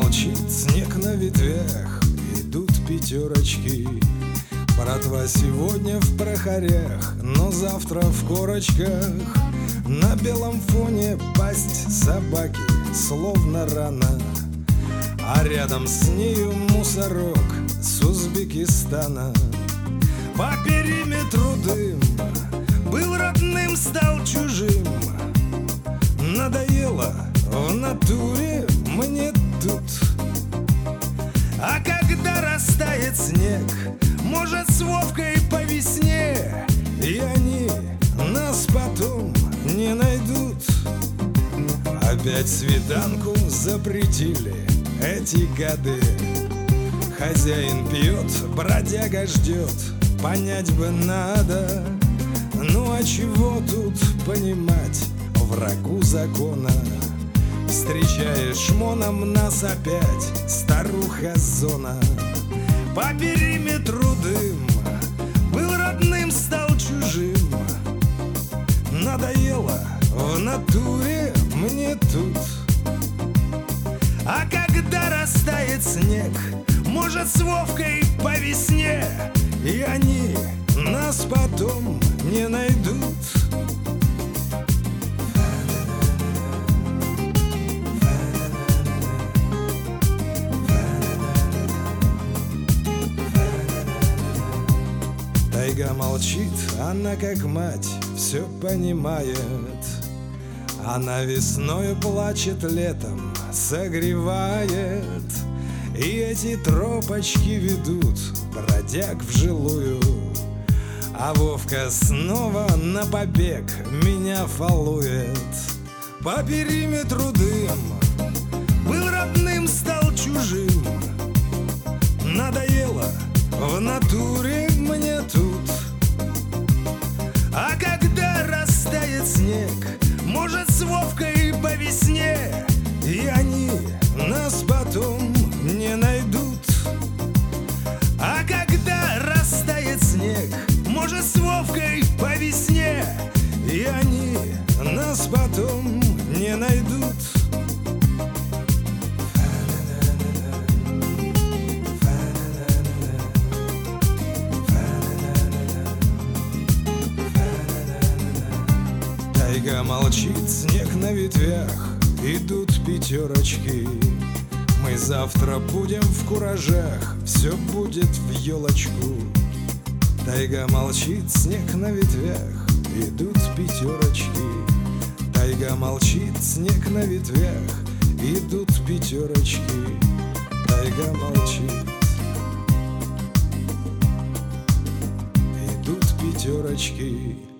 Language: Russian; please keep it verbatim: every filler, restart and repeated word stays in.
молчит, снег на ветвях, идут пятерочки. Братва сегодня в прохорях, но завтра в корочках. На белом фоне пасть собаки, словно рана, а рядом с нею мусорок с Узбекистана. По периметру дым, был родным, стал чужим. Надоело в натуре мне тут. А когда растает снег, может, с Вовкой по весне, и они нас потом не найдут. Опять свиданку запретили эти годы. Хозяин пьет, бродяга ждет, понять бы надо. Ну а чего тут понимать врагу закона? Встречаешь шмоном нас опять, старуха зона. По периметру дым, был родным, стал чужим. Надоело в натуре мне тут. А когда растает снег, может, с Вовкой по весне, и они нас потом не найдут. Тайга молчит, она как мать все понимает. Она весною плачет, летом согревает. И эти тропочки ведут бродяг в жилую. А Вовка снова на побег меня фалует. По периметру дым, был родным, стал чужим. Надоело в натуре мне тут. А когда растает снег, может, с Вовкой по весне, и они нас потом не найдут. А когда растает снег, может, с Вовкой по весне, и они нас потом не найдут. Тайга молчит, снег на ветвях, идут пятерочки. Мы завтра будем в куражах, все будет в елочку. Тайга молчит, снег на ветвях, идут пятерочки. Тайга молчит, снег на ветвях, идут пятерочки. Тайга молчит, идут пятерочки.